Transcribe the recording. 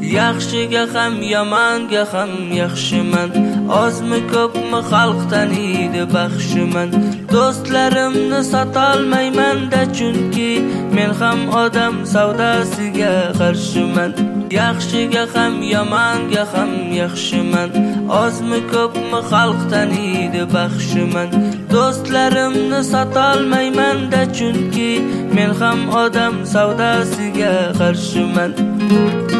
yaxshiga ham yomonga ham yaxshiman. Ozmi ko'pmi xalq taniydi baxshiman. Do'stlarimni sotolmayman-da, chunki men ham odam savdosiga qarshiman. Yaxshiga ham yomonga ham yaxshiman. Ozmi ko'pmi xalq taniydi baxshiman. Do'stlarimni sotolmayman-da, chunki men ham odam savdosiga qarshiman.